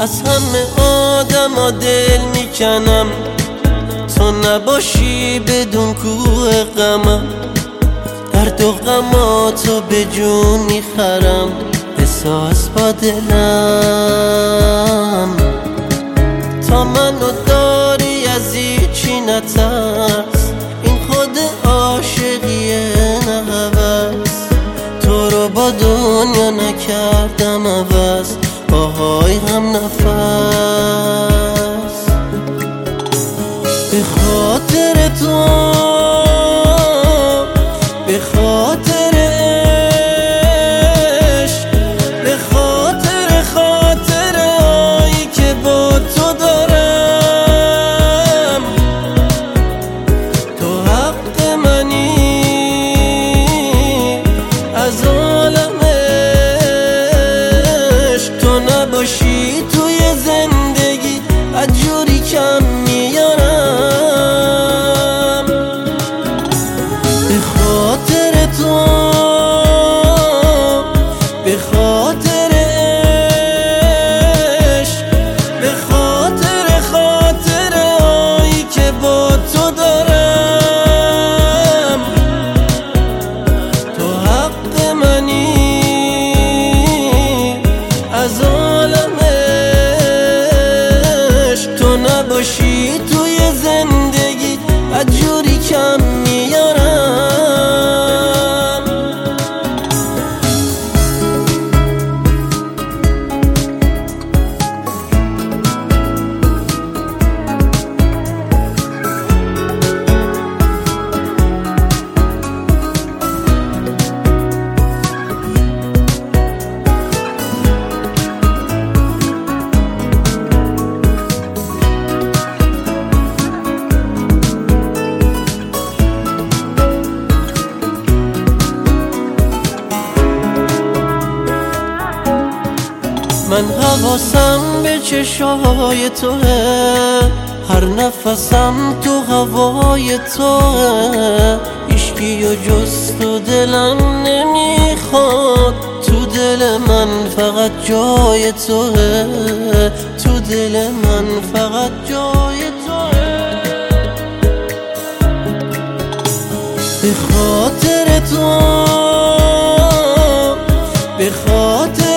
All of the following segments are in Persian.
از همه آدم دل میکنم، تو نباشی بدون کوه غمم. درد و غماتو به جون میخرم، بساز با دلم. تا منو داری از هیچی نترس، این خود عاشقیه نه هوس. تو رو با دنیا نکردم عوض، باهای هم نفس. به خاطر تو، به خاطر عشق، به خاطر خاطرهایی که با تو دارم. تو حق منی از عالم عشق، تو نباشی توی زندگی از جوری کم میارم. به خاطر تو، به خاطر عشق، به خاطر خاطرهایی که با تو دارم. تو حق منی از عالم عشق، تو نباشی توی زندگی از جوری کم میارم. من حواسم به چشای توه، هر نفسم تو هوای توه. عشقی و جز تو دلم نمیخواد، تو دل من فقط جای توه، تو دل من فقط جای توه. به خاطر تو، به خاطر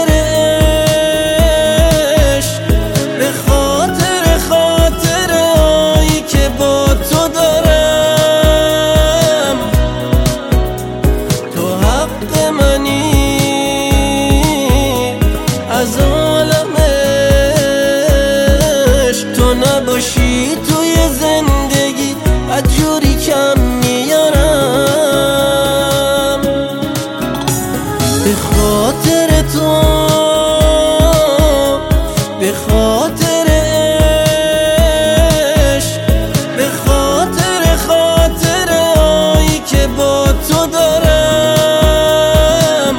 از عالم عشق، تو نباشی توی زندگی از جوری کم میارم. به خاطر تو، به خاطر عشق، به خاطر خاطرهایی که با تو دارم.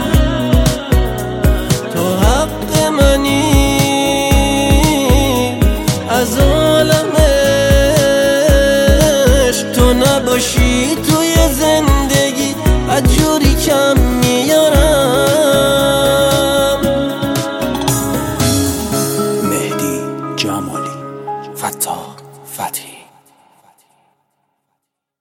تو حق منی از عالم عشق، تو نباشی توی زندگی از جوری کم میارم. مهدی جمالی، فتاح فتحی.